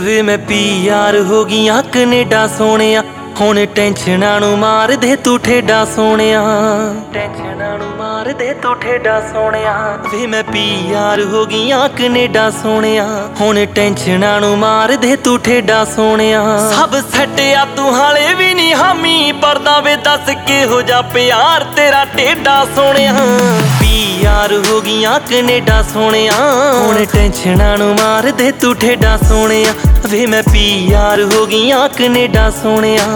ਵੇ ਮੈਂ ਪੀਆਰ ਹੋ ਗਈਆਂ ਕੈਨੇਡਾ ਸੋਹਣਿਆ। ਹੁਣ ਟੈਨਸ਼ਨਾਂ ਨੂੰ ਮਾਰ ਦੇ ਤੂੰ ਠੇਡਾ ਸੋਹਣਿਆ, ਟੈਨਸ਼ਨਾਂ ਨੂੰ ਮਾਰ ਦੇ ਤੂੰ ਠੇਡਾ ਸੋਹਣਿਆ। ਵੇ ਮੈਂ ਪੀਆਰ ਹੋ ਗਈਆਂ ਕੈਨੇਡਾ ਸੋਹਣਿਆ। ਹੁਣ ਟੈਨਸ਼ਨਾਂ ਨੂੰ ਮਾਰ ਦੇ ਤੂੰ ਠੇਡਾ ਸੋਹਣਿਆ। ਸਭ ਸੱਟਿਆ ਤੂੰ ਹਾਲੇ ਵੀ ਨਹੀਂ ਹਾਮੀ ਭਰਦਾ ਵੇ, ਦੱਸ ਕਿਹੋ ਜਿਹਾ ਪਿਆਰ ਤੇਰਾ ਟੇਡਾ ਸੋਹਣਿਆ। ਪੀਆਰ ਹੋ ਗਈਆਂ ਕੈਨੇਡਾ ਸੋਹਣਿਆ। ਹੁਣ ਟੈਨਸ਼ਨਾਂ ਨੂੰ ਮਾਰ ਦੇ ਤੂੰ ਠੇਡਾ ਸੋਹਣਿਆ। ਵੇ ਮੈਂ ਪੀਆਰ ਹੋ ਗਈਆਂ ਕੈਨੇਡਾ ਸੋਹਣਿਆ।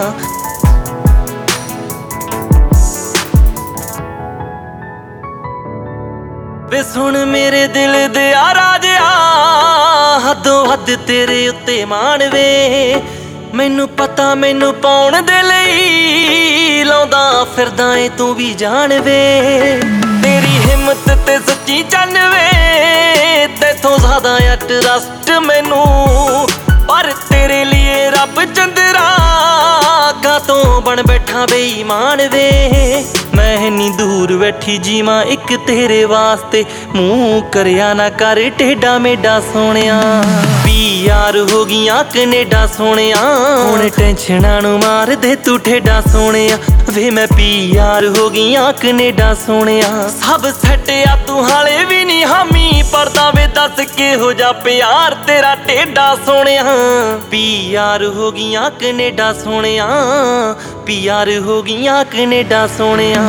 ਵੇ ਸੁਣ ਮੇਰੇ ਦਿਲ ਦੇ ਆ ਰਾਜਿਆ, ਹੱਦੋਂ ਹੱਦ ਤੇਰੇ ਉੱਤੇ ਮਾਣ ਵੇ। ਮੈਨੂੰ ਪਤਾ ਮੈਨੂੰ ਪਾਉਣ ਦੇ ਲਈ ਲਾਉਂਦਾ ਫਿਰਦਾ ਏ ਤੂੰ ਵੀ ਜਾਣ ਵੇ। ਤੇਰੀ ਹਿੰਮਤ ਤੇ ਸੱਚੀ ਚੰਨ ਵੇ, ਤੇਥੋਂ ਜ਼ਿਆਦਾ ਆ ਟਰਸਟ ਮੈਨੂੰ। ਪਰ ਤੇਰੇ ਲਈ ਰੱਬ ਚੰਦਰਾ ਕਾਤੋਂ ਬਣ ਬੈਠਾ ਬੇਈਮਾਨ ਵੇ। ਮੈਂ ਇੰਨੀ ਦੂਰ ਬੈਠੀ ਜੀਵਾਂ ਇੱਕ ਤੇਰੇ ਵਾਸਤੇ, ਮੂੰਹ ਕਰਿਆ ਨਾ ਕਰ ਟੇਡਾ ਮੇਡਾ ਸੋਹਣਿਆ। ਪੀਆਰ ਹੋ ਗਈਆਂ ਕੈਨੇਡਾ ਸੋਹਣਿਆ। ਹੁਣ ਟੈਨਸ਼ਨਾਂ ਨੂੰ ਮਾਰ ਦੇ ਤੂੰ ਠੇਡਾ ਸੋਹਣਿਆ। ਵੇ ਮੈਂ ਪੀਆਰ ਹੋ ਗਈਆਂ ਕੈਨੇਡਾ ਸੋਹਣਿਆ। ਸਭ ਸੱਟਿਆ ਤੂੰ ਹਾਲੇ ਵੀ ਨਹੀਂ ਹਾਮੀ ਭਰਦਾ ਵੇ, ਦੱਸ ਕਿਹੋ ਜਿਹਾ ਪਿਆਰ ਤੇਰਾ ਟੇਡਾ ਸੋਹਣਿਆ। ਪੀਆਰ ਹੋ ਗਈਆਂ ਕੈਨੇਡਾ ਸੋਹਣਿਆ। ਪੀਆਰ ਹੋ ਗਈਆਂ ਕੈਨੇਡਾ ਸੋਹਣਿਆ।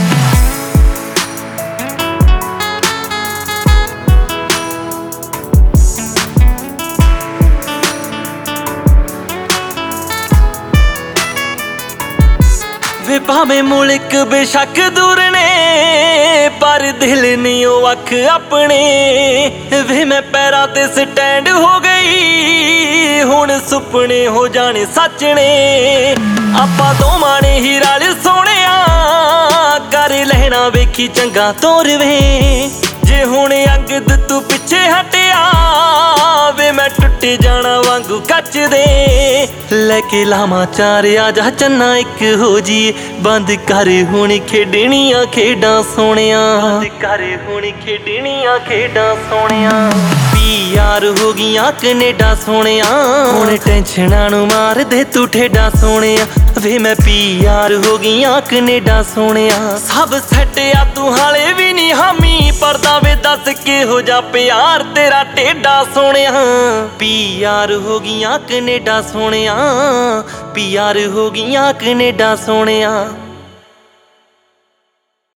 ਵੇ ਭਾਵੇਂ ਮੁਲਕ ਬੇਸ਼ੱਕ ਦੂਰ ਨੇ, ਪਰ ਦਿਲ ਨਹੀਂ ਉਹ ਅੱਖ ਆਪਣੇ। ਵੇ ਮੈਂ ਪੈਰਾਂ ਤੇ ਸਟੈਂਡ ਹੋ ਗਈ, ਹੁਣ ਸੁਪਨੇ ਹੋ ਜਾਣੇ ਸੱਚ ਨੇ। ਆਪਾਂ ਦੋਵਾਂ ਨੇ ਹੀ ਰਲ ਸੋਹਣਿਆ, ਕਰ ਲੈਣਾ ਵੇਖੀ ਚੰਗਾ ਤੋਰ ਵੇ। ਜੇ ਹੁਣ ਅੰਗਦ ਤੂੰ ਪਿੱਛੇ ਹਟਿਆ, ਵੇ ਮੈਂ ਟੁੱਟ ਜਾਣਾ ਵਾਂਗੂ ਕੱਚ ਦੇ। ਲੈ ਕੇ ਲਾਵਾਂ ਚਾਰ ਆ ਜਾ ਚੰਨਾ ਇੱਕ ਹੋ ਜੀ, ਬੰਦ ਕਰ ਹੁਣ ਖੇਡਣੀਆਂ ਖੇਡਾਂ ਸੋਹਣਿਆ। ਬੰਦ ਕਰ ਹੁਣ ਖੇਡਣੀਆਂ ਖੇਡਾਂ ਸੋਹਣਿਆ। ਪੀਆਰ ਹੋ ਗਈਆਂ ਕੈਨੇਡਾ ਸੋਹਣਿਆ। ਹੁਣ ਟੈਨਸ਼ਨਾਂ ਨੂੰ ਮਾਰ ਦੇ ਤੂੰ ਠੇਡਾ ਸੋਹਣਿਆ। ਵੇ ਮੈਂ ਪੀਆਰ ਹੋ ਗਈਆਂ ਕੈਨੇਡਾ ਸੋਹਣਿਆ। ਸਭ ਸੱਟਿਆ ਤੂੰ ਹਾਲੇ ਵੀ ਨਹੀਂ ਹਾਮੀ ਭਰਦਾ ਵੇ, ਦੱਸ ਕਿਹੋ ਜਿਹਾ ਪਿਆਰ ਤੇਰਾ ਟੇਡਾ ਸੋਹਣਿਆ। ਪੀਆਰ ਹੋ ਗਈਆਂ ਕੈਨੇਡਾ ਸੋਹਣਿਆ। ਪੀਆਰ ਹੋ ਗਈਆਂ ਕੈਨੇਡਾ ਸੋਹਣਿਆ।